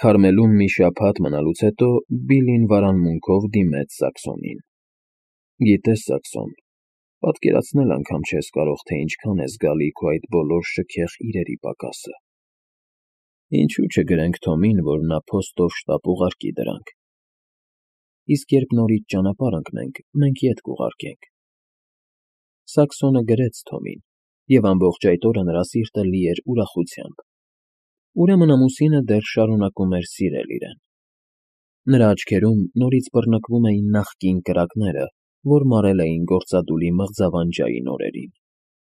Քարմելում մի շաբաթ մնալուց հետո Բիլին վարանմունքով դիմեց Սաքսոնին։ Գիտես, Սաքսոն, պատկերացնել անգամ չես կարող, թե ինչքան է զգալի քո այդ բոլոր շքեղ իրերի պակասը։ Ինչու չգրենք Թոմին, որ նա փոստով շտապ ուղարկի դրանք։ Իսկ երբ նորից ճանապարհ ընկնենք, մենք ետ կուղարկենք։ Սաքսոնը գրեց Թոմին, և ամբողջ այդ օրը նրա սիրտը լի էր ուրախությամբ։ Ուրեմն ամուսինը դեռ շարունակում էր սիրել իրեն։ Նրա աչքերում նորից բռնկվում էին նախկին կրակները, որ մարել էին գործադուլի մղձավանջային օրերին։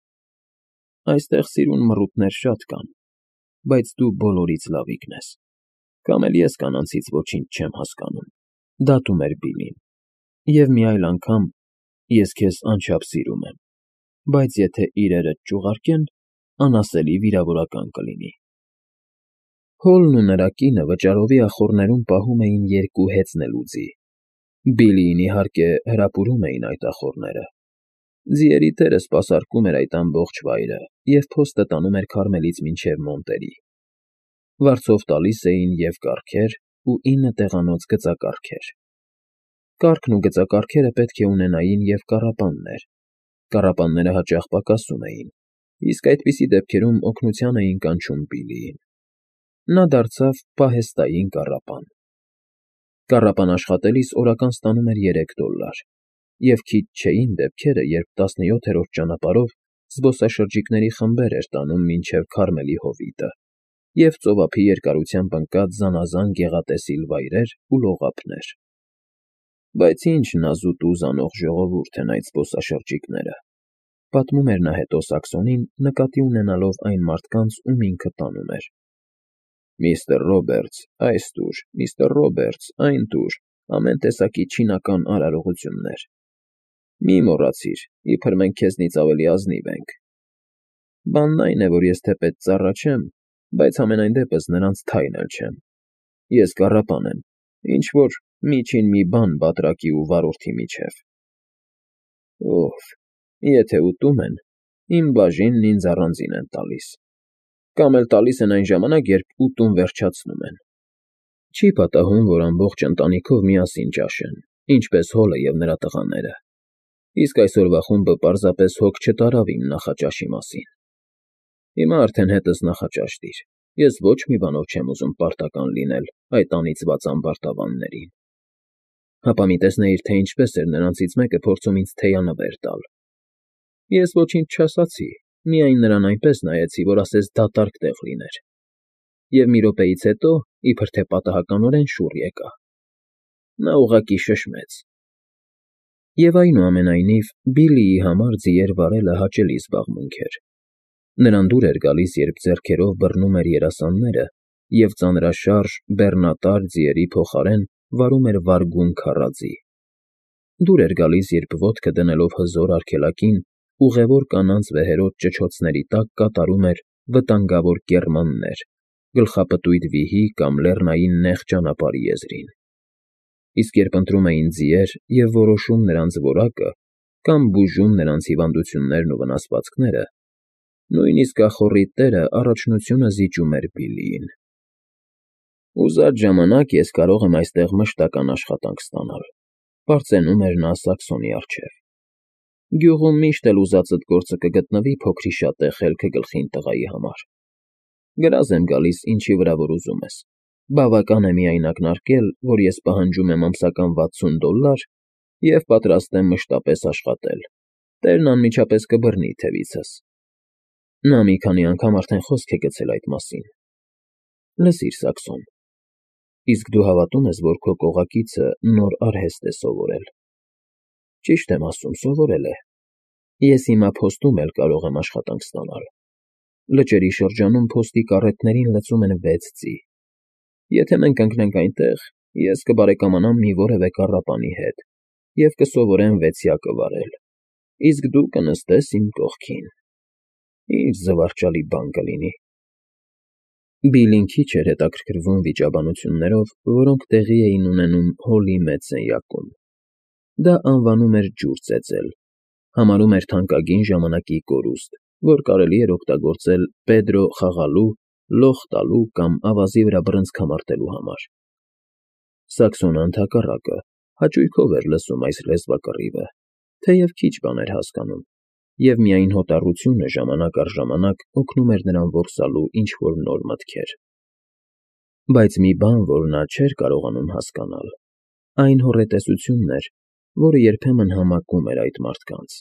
Այստեղ սիրուն մռութներ շատ կան, բայց դու բոլորից լավիկն ես։ Կամ էլ ես կանանցից ոչինչ չեմ հասկանում, դատում էր Բիլին։ Եվ մի այլ անգամ ես քեզ անչափ սիրում եմ, բայց եթե իրերդ չուղարկեն, անասելի վիրավորական կլինի։ Հոլն ու նրա կինը վճարովի ախոռներում պահում էին 2 հեծնելուձի։ Բիլիին, իհարկե, հրապուրում էին այդ ախոռները։ Ձիերի տերը սպասարկում էր այդ ամբողջ վայրը և փոստը տանում էր Քարմելից մինչև Մոնտերի։ Վարձով տալիս էին և կառքեր ու 9 տեղանոց գծակառքեր։ Կառքն ու գծակառքերը պետք է ունենային և կառապաններ։ Կառապանները հաճախ պակասում էին, իսկ այդպիսի դեպքերում օգնության էին կանչում Բիլիին։ Նա դարձավ պահեստային կառապան։ Կառապան աշխատելիս օրական ստանում էր $3, և քիչ չէին դեպքերը, երբ 17-րդ ճանապարհով զբոսաշրջիկների խմբեր էր տանում մինչև Քարմելի հովիտը և ծովափի երկարությամբ ընկած զանազան գեղատեսիլ վայրեր ու լողափներ։ Բայց ինչ նազուտ ու զանաղ ժողովուրդ են այդ զբոսաշրջիկները, պատմում էր նա հետո Սաքսոնին, նկատի ունենալով այն մարդկանց, ում ինքը տանում էր։ Միստր Ռոբերտս, այս տուր, միստր Ռոբերտս, այն տուր, ամեն տեսակի չինական արարողություններ։ Մի մոռացիր, իբր մենք քեզնից ավելի ազնիվ ենք։ Բանն այն է, որ ես թեպետ ծառա չեմ, բայց համենայն դեպս նրանց թայն էլ չեմ։ Ես կառապան եմ, ինչ-որ միջին մի բան բատրակի ու վարորդի միջև։ Օհ, եթե ուտում են, իմ բաժինն ինձ առանձին են տալիս։ Կամ էլ տալիս են այն ժամանակ, երբ ուտում վերջացնում են։ Չի պատահում, որ ամբողջ ընտանիքով միասին ճաշեն, ինչպես Հոլը և նրա տղաները։ Իսկ այսօրվա խումբը պարզապես հոգ չտարավ իմ նախաճաշի մասին։ Հիմա արդեն հետս նախաճաշ դիր, ես ոչ մի բանով չեմ ուզում պարտական լինել այդ անիծված ամբարտավաններին։ Հապա մի տեսնեիր, թե ինչպես էր նրանցից մեկը փորձում ինձ թեյանվեր տալ։ Ես ոչինչ չասացի, միայն նրան այնպես նայեցի, որ ասես դատարկ տեղ լիներ։ Եվ մի րոպեից հետո, իբր թե պատահականորեն, շուռ եկա։ Նա ուղղակի շշմեց։ Եվ այնուամենայնիվ, Բիլիի համար ձիեր վարելը հաճելի զբաղմունք էր։ Նրան դուր էր գալիս, երբ ձեռքերով բռնում էր երասանները և ծանրաշարժ, բեռնատար ձիերի փոխարեն վարում էր վարգուն քառաձի։ Դուր էր գալիս, երբ ոտքը դնելով հզոր արգելակին, ուղևոր կանանց վեհերաս ճչոցների տակ կատարում էր վտանգավոր կեռմաններ, գլխապտույտ վիհի կամ լեռնային նեղ ճանապարհի եզրին։ Իսկ երբ ընտրում էին ձիեր և որոշում նրանց որակը կամ բուժում նրանց հիվանդություններն ու վնասվածքները, նույնիսկ ախոռի տերը առաջնությունը զիջում էր Բիլիին։ Ուզած ժամանակ ես կարող եմ այստեղ մշտական աշխատանք ստանալ, պարծենում էր նա Սաքսոնի առջև։ Գյուղում միշտ էլ ուզածդ գործը կգտնվի փոքրիշատե խելքը գլխին տղայի համար։ Գրազ եմ գալիս, ինչի վրա որ ուզում ես։ Բավական է միայն ակնարկել, որ ես պահանջում եմ ամսական $60 և պատրաստ եմ մշտապես աշխատել։ Տերն անմիջապես կբռնի թևիցս։ Նա մի քանի անգամ արդեն խոսք է գցել այդ մասին։ Լսիր, Սաքսոն, իսկ դու հավատում ես, որ քո կողակիցը նոր արհեստ է սովորել։ Ճիշտ եմ ասում, սովորել է։ Ես հիմա փոստում էլ կարող եմ աշխատանք ստանալ։ Լճերի շրջանում փոստի կառեթներին լցում են 6 ձի։ Եթե մենք ընկնենք այնտեղ, ես կբարեկամանամ մի որևէ կառապանի հետ և կսովորեմ 6-յակը վարել, իսկ դու կնստես իմ կողքին։ Ինչ զվարճալի բան կլինի։ Բիլին քիչ էր հետաքրքրվում վիճաբանություններով, որոնք տեղի էին ունենում Հոլի մեծ սենյակում։ Դա անվանում էր ջուր ծեծել, համարում էր թանկագին ժամանակի կորուստ, որ կարելի էր օգտագործել Պեդրո խաղալու լոխ տալու կամ ավազի վրա բռնցք համարտելու համար։ Սաքսոնը ընդհակառակը հաճույքով էր լսում այս լեզվակռիվը, թեև քիչ բան էր հասկանում, և միայն հոտառությունը ժամանակ առ ժամանակ օգնում էր նրան որսալու ինչ-որ նոր մտքեր։ Բայց մի բան, որ նա չէր կարողանում հասկանալ, այն հոռետեսությունն էր, որը երբեմն համակում էր այդ մարդկանց։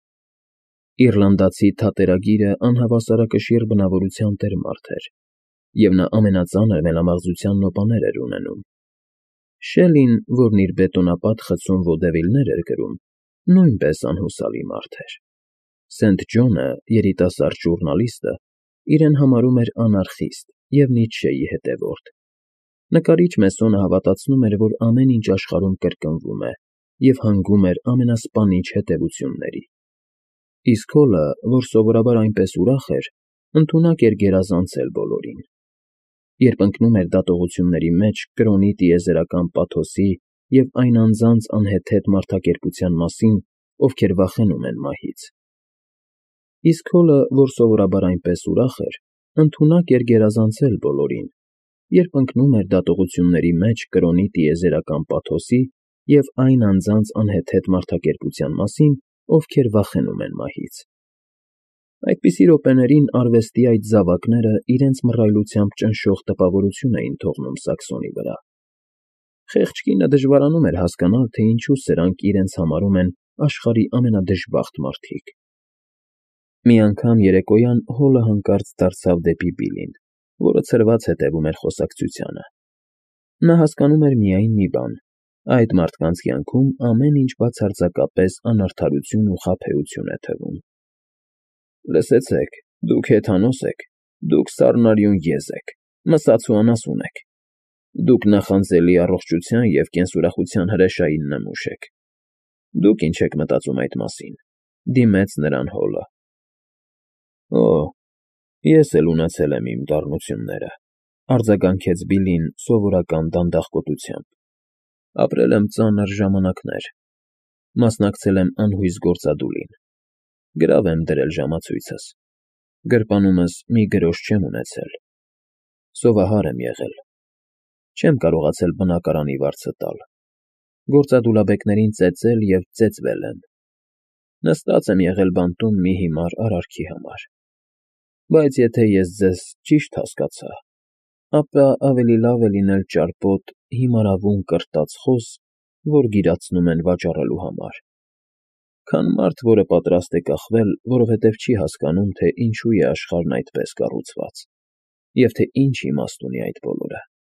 Իռլանդացի թատերագիրը անհավասարակշիռ բնավորության տեր մարդ էր, և նա ամենածանր մենամաղձության նոպաներ էր ունենում։ Շելլին, որն իր բետոնապատ խցում ոդևիլներ էր գրում, նույնպես անհուսալի մարդ էր։ Սենթ Ջոնը, երիտասարդ ժուռնալիստը, իրեն համարում էր անարխիստ և Նիցշեի հետևորդ։ Նկարիչ Մեսոնը հավատացնում էր, որ ամեն ինչ աշխարհում կրկնվում է և հանգում էր ամենասպանիչ հետևությունների։ Իսկ Հոլը, որ սովորաբար այնպես ուրախ էր, ընդունակ էր գերազանցել բոլորին։ Երբ ընկնում էր դատողությունների մեջ կրոնի տիեզերական պաթոսի և այն անձանց անհեթեթ մարդակերպության մասին, ովքեր վախենում են մահից։ Իսկ Հոլը, որ սովորաբար այնպես ուրախ էր, ընդունակ էր գերազանցել բոլորին, երբ ընկնում էր դատողությունների մեջ կրոնի տիեզերական պաթոսի և այն անձանց անհեթեթ մարդակերպության մասին, ովքեր վախենում են մահից։ Այդպիսի րոպեներին արվեստի այդ զավակները իրենց մռայլությամբ ճնշող տպավորություն էին թողնում Սաքսոնի վրա։ Խեղճ կինը դժվարանում էր հասկանալ, թե ինչու սրանք իրենց համարում են աշխարհի ամենադժբախտ մարդիկ։ Մի անգամ երեկոյան Հոլը հանկարծ դարձավ դեպի Բիլլին, որը ցրված հետևում էր խոսակցությանը։ Նա հասկանում էր միայն մի բան. այդ մարդկանց կյանքում ամեն ինչ բացարձակապես անարդարություն ու խաբեություն է թվում։ Լսեցեք, դուք հեթանոս եք, դուք սառնարյուն եզ եք, մսաց ու անասուն եք։ Դուք նախանձելի առողջության և կենսուրախության հրեշային նմուշ եք։ Դուք ինչ եք մտածում այդ մասին, դիմեց նրան Հոլը։ Օ, ես էլ ունեցել եմ իմ դառնությունները, արձագանքեց Բիլլին սովորական դանդաղկոտությամբ։ Ապրել եմ ծանր ժամանակներ, մասնակցել եմ անհույս գործադուլին, գրավ եմ դրել ժամացույցս, գրպանումս մի գրոշ չեմ ունեցել, սովահար եմ եղել, չեմ կարողացել բնակարանի վարձը տալ, գործադուլաբեկներին ծեծել և ծեծվել եմ, նստած եմ եղել բանտում մի հիմար արարքի համար։ Բայց եթե ես ձեզ ճիշտ հասկացա, ապա ավելի լավ է լինել ճարպոտ, հիմարավուն կրտած խոզ, որ գիրացնում են վաճառելու համար, քան մարդ, որը պատրաստ է կախվել, որովհետև չի հասկանում, թե ինչու է աշխարհն այդպես կառուցված, և թե ինչ իմաստ ունի այդ բոլորը։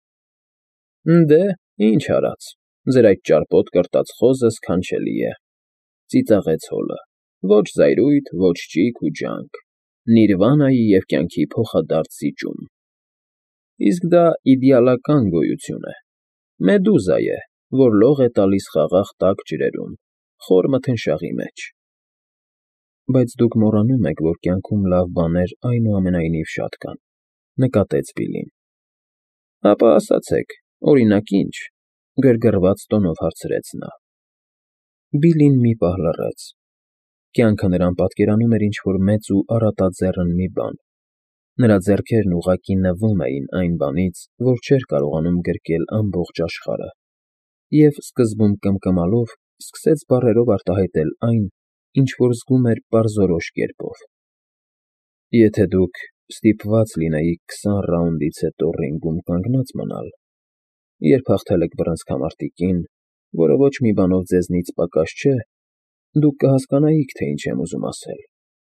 Դե, ինչ արած, ձեր այդ ճարպոտ կրտած խոզը սքանչելի է, ծիծաղեց Հոլը, ոչ զայրույթ, ոչ ճիգ ու ջանք, Նիրվանայի և կյանքի փոխադարձ զիջում։ Իսկ դա իդեալական գոյություն է, Մեդուզա է, որ լող է տալիս խաղաղ տաք ջրերում, խոր մթնշաղի մեջ։ Բայց դուք մոռանում եք, որ կյանքում լավ բաներ այնուամենայնիվ շատ կան, նկատեց Բիլլին։ Ապա ասացեք, օրինակ ինչ, գրգռված տոնով հարցրեց նա։ Բիլլին մի պահ լռեց։ Կյանքը նրան պատկերանում էր ինչ-որ մեծ ու առատաձեռն մի բան։ Նրա ձեռքերն ուղղակի նվում էին այն բանից, որ չէր կարողանում գրկել ամբողջ աշխարհը, և սկզբում կմկմալով սկսեց բառերով արտահայտել այն, ինչ որ զգում էր պարզորոշ կերպով։ Եթե դուք ստիպված լինեիք 20 ռաունդից հետո ռինգում կանգնած մնալ, երբ հաղթել եք բռնցքամարտիկին, որը ոչ մի բանով ձեզնից պակաս չէ, դուք կհասկանայիք, թե ինչ եմ ուզում ասել։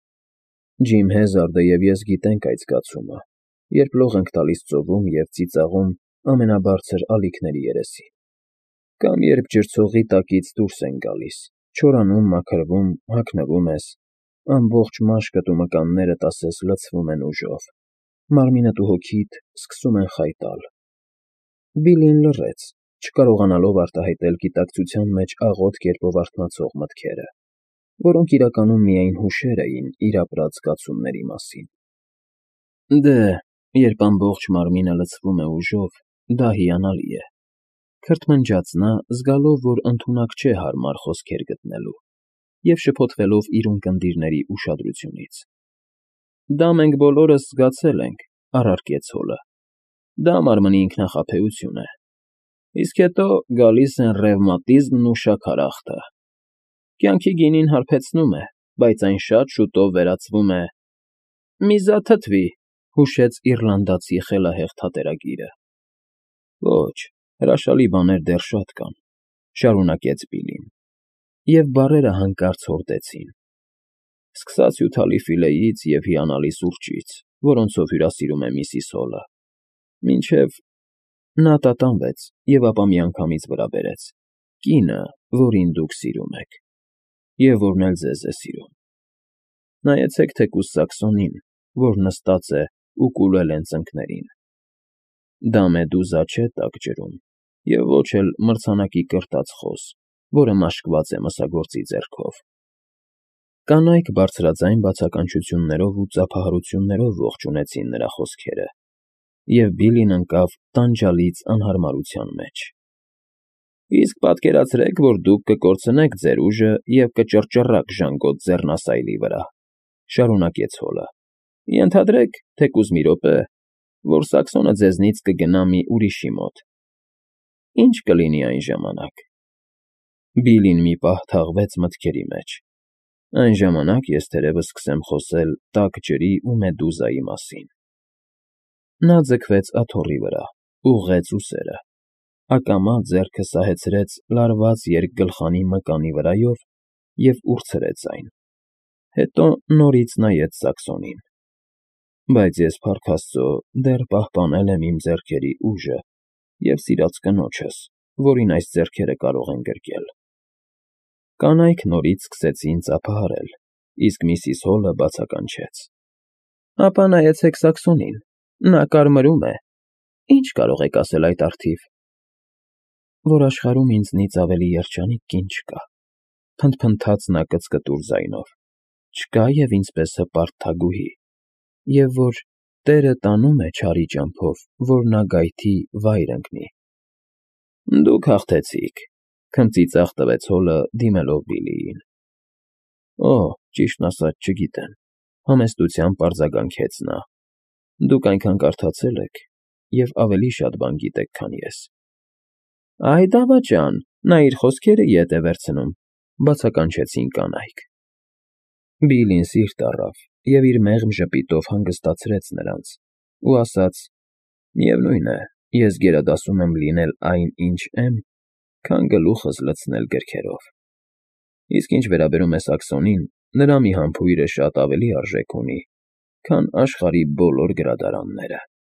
Ջիմ Հեզարդը և ես գիտենք այդ զգացումը, երբ լող ենք տալիս ծովում և ծիծաղում ամենաբարձր ալիքների երեսին, կամ երբ ջրցողի տակից դուրս ենք գալիս, չորանում, մաքրվում, հագնվում ես, ամբողջ մաշկդ ու մկաններդ ասես լցվում են ուժով, մարմինդ ու հոգիդ սկսում են խայտալ։ Բիլլին լռեց, չկարողանալով արտահայտել գիտակցության մեջ աղոտ կերպով արթնացող մտքերը, որոնք իրականում միայն հուշեր էին իր ապրած զգացումների մասին։ Դե, երբ ամբողջ մարմինը լցվում է ուժով, դա հիանալի է, քրթմնջաց նա, զգալով, որ ընդունակ չէ հարմար խոսքեր գտնելու, և շփոթվելով իր ունկնդիրների ուշադրությունից։ Դա մենք բոլորս զգացել ենք, առարկեց հոլը։ Դա մարմնի ինքնախաբեություն է։ Իսկ հետո գալիս են ռևմատիզմն ու շաքարախտը։ Կյանքի գինին հարբեցնում է, բայց այն շատ շուտով վերածվում է… Միզաթթվի, հուշեց իռլանդացի խելահեղ թատերագիրը։ Ոչ, հրաշալի բաներ դեռ շատ կան, շարունակեց Բիլին, և բառերը հանկարծ հորդեցին. սկսած հյութալի ֆիլեից և հիանալի սուրճից, որոնցով հյուրասիրում է միսիս Հոլը, մինչև… Նա տատանվեց և ապա միանգամից վրա բերեց. կինը, որին դուք սիրում եք, և որն էլ ձեզ է սիրում։ Նայեցեք թեկուզ Սաքսոնին, որ նստած է ու կուլել են ծնկներին։ Դա մեդուզա չէ տաք ջրում, և ոչ էլ մրցանակի կրտած խոզ, որը մաշկված է մսագործի ձեռքով։ Կանայք բարձրաձայն բացականչություններով ու ծափահարություններով ողջունեցին նրա խոսքերը, և Բիլին ընկավ տանջալից անհարմարության մեջ։ Իսկ պատկերացրեք, որ դուք կկորցնեք ձեր ուժը և կճռճռաք ժանգոտ ձեռնասայլի վրա, շարունակեց Հոլը։ Ենթադրեք, թեկուզ մի րոպե, որ Սաքսոնը ձեզնից կգնա մի ուրիշի մոտ։ Ի՞նչ կլինի այն ժամանակ։ Բիլին մի պահ թաղվեց մտքերի մեջ։ Այն ժամանակ ես թերևս սկսեմ խոսել տաք ջրի ու մեդուզայի մասին։ Նա ձգվեց աթոռի վրա, ուղղեց ուսերը, ակամա ձեռքը սահեցրեց լարված երկգլխանի մկանի վրայով և ուրցրեց այն։ Հետո նորից նայեց Սաքսոնին։ Բայց ես, փառք Աստծո, դեռ պահպանել եմ իմ ձեռքերի ուժը և սիրած կնոջս, որին այս ձեռքերը կարող են գրկել։ Կանայք նորից սկսեցին ծափահարել, իսկ միսիս Հոլը բացականչեց. Ապա նայեցեք Սաքսոնին, նա կարմրում է։ Ի՞նչ կարող եք ասել այդ առթիվ։ Որ աշխարհում ինձնից ավելի երջանիկ կին չկա, փնթփնթաց նա կծկտուր ձայնով, չկա և ինձպես հպարտ թագուհի, և որ Տերը տանում է չարի ճամփով, որ նա գայթի վայր ընկնի։ Դուք հաղթեցիք, քմծիծաղ տվեց Հոլը, դիմելով Բիլիին։ Օ, ճիշտն ասած, չգիտեմ, համեստությամբ արձագանքեց նա։ Դուք այնքան կարդացել եք և ավելի շատ բան գիտեք, քան ես։ Այ դավաճան, նա իր խոսքերը ետ է վերցնում, բացականչեցին կանայք։ Բիլին սիրտ առավ և իր մեղմ ժպիտով հանգստացրեց նրանց ու ասաց. միևնույն է, ես գերադասում եմ լինել այն, ինչ եմ, քան գլուխս լցնել գրքերով։ Իսկ ինչ վերաբերում է Սաքսոնին, նրա մի համբույրը շատ ավելի արժեք ունի, քան աշխարհի բոլոր գրադարանները։